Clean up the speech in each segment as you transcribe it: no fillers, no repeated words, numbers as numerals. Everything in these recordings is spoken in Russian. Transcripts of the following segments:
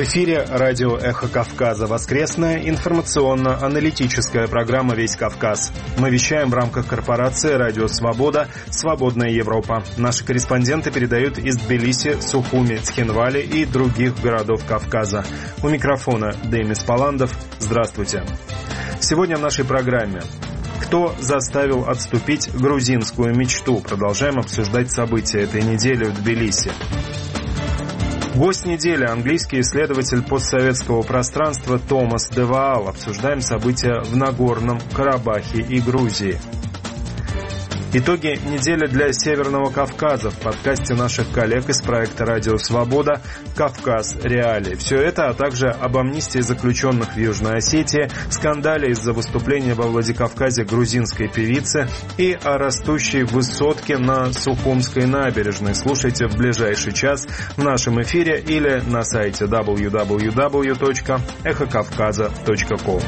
эфире радио «Эхо Кавказа». Воскресная информационно-аналитическая программа «Весь Кавказ». Мы вещаем в рамках корпорации «Радио Свобода. Свободная Европа». Наши корреспонденты передают из Тбилиси, Сухуми, Цхинвали и других городов Кавказа. У микрофона Демис Паландов. Здравствуйте. Сегодня в нашей программе: кто заставил отступить грузинскую мечту? Продолжаем обсуждать события этой недели в Тбилиси. Гость недели – английский исследователь постсоветского пространства Томас де Ваал. Обсуждаем события в Нагорном Карабахе и Грузии. Итоги недели для Северного Кавказа в подкасте наших коллег из проекта «Радио Свобода. Кавказ. Реалии». Все это, а также об амнистии заключенных в Южной Осетии, скандале из-за выступления во Владикавказе грузинской певицы и о растущей высотке на Сухумской набережной. Слушайте в ближайший час в нашем эфире или на сайте www.эхокавказа.com.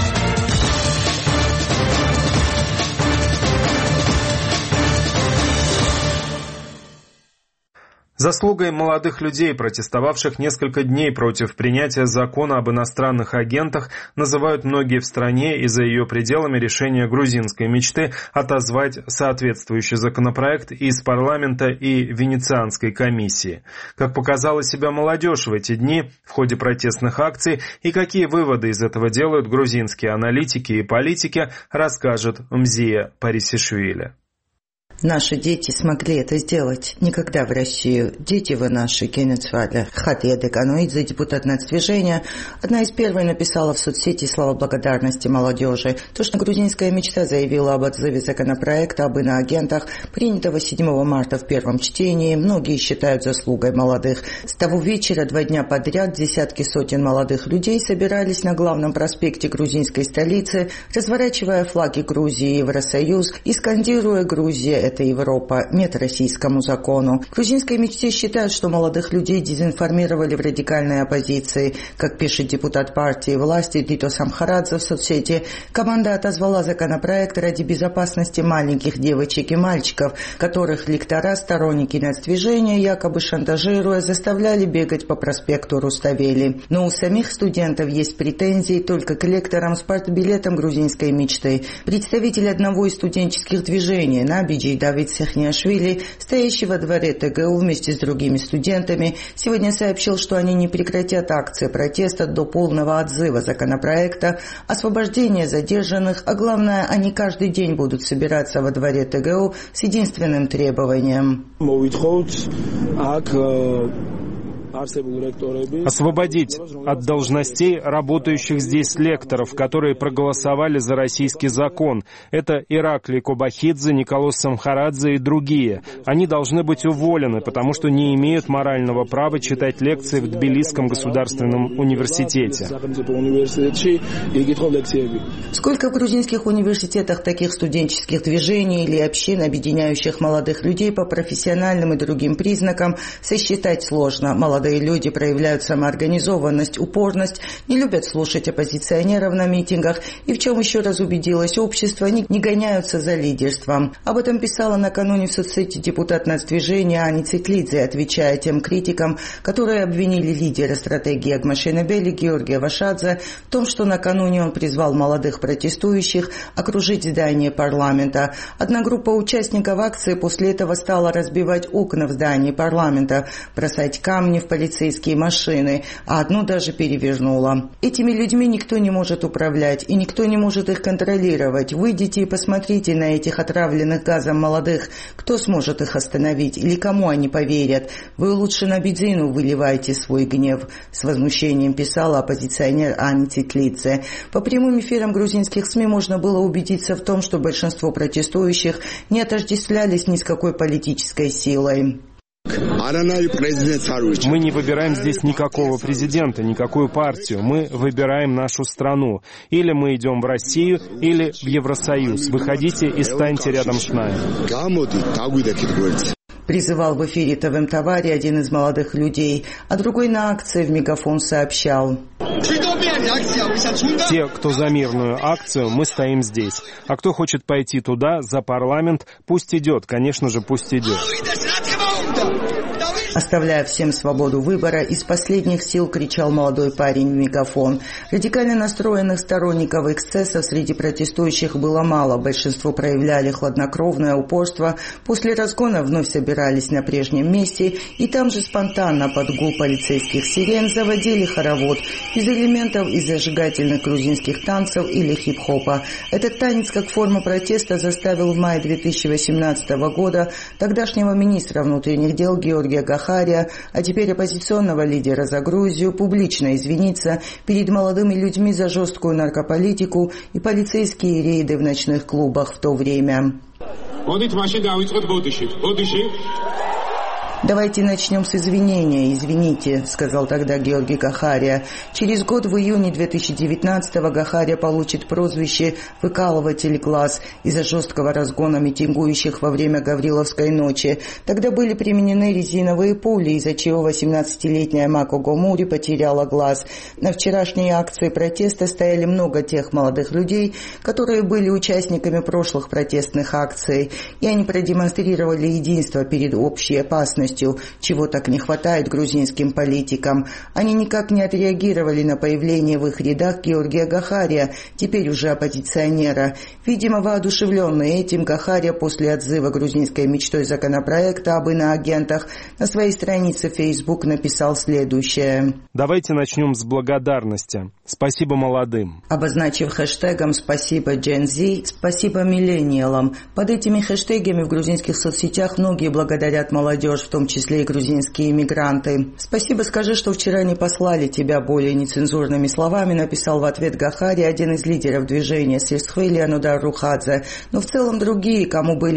Заслугой молодых людей, протестовавших несколько дней против принятия закона об иностранных агентах, называют многие в стране и за ее пределами решение грузинской мечты отозвать соответствующий законопроект из парламента и Венецианской комиссии. Как показала себя молодежь в эти дни в ходе протестных акций и какие выводы из этого делают грузинские аналитики и политики, расскажет Мзия Парисишвили. Наши дети смогли это сделать. Никогда в Россию. Дети вы наши, Кенецваля. Хатия Декануидзе, депутат нацдвижения, одна из первых написала в соцсети слова благодарности молодежи. То, что грузинская мечта заявила об отзыве законопроекта об иноагентах, принятого 7 марта в первом чтении, многие считают заслугой молодых. С того вечера 2 дня подряд десятки сотен молодых людей собирались на главном проспекте грузинской столицы, разворачивая флаги Грузии и Евросоюз и скандируя «Грузия – это Европа, нет российскому закону». В грузинской мечте считают, что молодых людей дезинформировали в радикальной оппозиции. Как пишет депутат партии власти Дито Самхарадзе в соцсети, команда отозвала законопроект ради безопасности маленьких девочек и мальчиков, которых лектора, сторонники нацдвижения, якобы шантажируя, заставляли бегать по проспекту Руставели. Но у самих студентов есть претензии только к лекторам с партбилетом грузинской мечты. Представитель одного из студенческих движений Набиджи Давид Сехниашвили, стоящий во дворе ТГУ вместе с другими студентами, сегодня сообщил, что они не прекратят акции протеста до полного отзыва законопроекта, освобождения задержанных, а главное, они каждый день будут собираться во дворе ТГУ с единственным требованием: освободить от должностей работающих здесь лекторов, которые проголосовали за российский закон. Это Ираклий Кобахидзе, Николос Самхарадзе и другие. Они должны быть уволены, потому что не имеют морального права читать лекции в Тбилисском государственном университете. Сколько в грузинских университетах таких студенческих движений или общин, объединяющих молодых людей по профессиональным и другим признакам, сосчитать сложно. Молодые люди проявляют самоорганизованность, упорность, не любят слушать оппозиционеров на митингах и, в чем еще раз убедилось общество, не гоняются за лидерством. Об этом писала накануне в соцсети депутат нацдвижения Ани Цитлидзе, отвечая тем критикам, которые обвинили лидера стратегии Агмашенебели Георгия Вашадзе в том, что накануне он призвал молодых протестующих окружить здание парламента. Одна группа участников акции после этого стала разбивать окна в здании парламента, бросать камни в полицейские машины, а одну даже перевернула. Этими людьми никто не может управлять, и никто не может их контролировать. Выйдите и посмотрите на этих отравленных газом молодых. Кто сможет их остановить? Или кому они поверят? Вы лучше на бензину выливайте свой гнев. С возмущением писала оппозиционер Ани Цитлидзе. По прямым эфирам грузинских СМИ можно было убедиться в том, что большинство протестующих не отождествлялись ни с какой политической силой. Мы не выбираем здесь никакого президента, никакую партию. Мы выбираем нашу страну. Или мы идем в Россию, или в Евросоюз. Выходите и станьте рядом с нами. Призывал в эфире ТВМ Тавари один из молодых людей, а другой на акции в мегафон сообщал: те, кто за мирную акцию, мы стоим здесь. А кто хочет пойти туда, за парламент, пусть идет, конечно же, пусть идет. Оставляя всем свободу выбора, из последних сил кричал молодой парень в мегафон. Радикально настроенных сторонников эксцессов среди протестующих было мало. Большинство проявляли хладнокровное упорство. После разгона вновь собирались на прежнем месте и там же спонтанно под гул полицейских сирен заводили хоровод из элементов из зажигательных грузинских танцев или хип-хопа. Этот танец как форма протеста заставил в мае 2018 года тогдашнего министра внутренних дел Георгия Гахария, а теперь оппозиционного лидера за Грузию, публично извиниться перед молодыми людьми за жесткую наркополитику и полицейские рейды в ночных клубах в то время. «Давайте начнем с извинения. Извините», — сказал тогда Георгий Гахария. Через год, в июне 2019-го, Гахария получит прозвище «выкалыватель глаз» из-за жесткого разгона митингующих во время Гавриловской ночи. Тогда были применены резиновые пули, из-за чего 18-летняя Мако Гомури потеряла глаз. На вчерашней акции протеста стояли много тех молодых людей, которые были участниками прошлых протестных акций, и они продемонстрировали единство перед общей опасностью, чего так не хватает грузинским политикам. Они никак не отреагировали на появление в их рядах Георгия Гахария, теперь уже оппозиционера. Видимо, воодушевленный этим, Гахария после отзыва грузинской мечтой законопроекта об иноагентах на своей странице в Facebook написал следующее. Давайте начнем с благодарности. Спасибо молодым. Обозначив хэштегом «Спасибо Gen Z», «Спасибо миллениалам». Под этими хэштегами в грузинских соцсетях многие благодарят молодежь, в том числе и грузинские иммигранты. «Спасибо, скажи, что вчера не послали тебя», более нецензурными словами написал в ответ Гахария, один из лидеров движения Сесхвили Анудар Рухадзе. Но в целом другие, кому были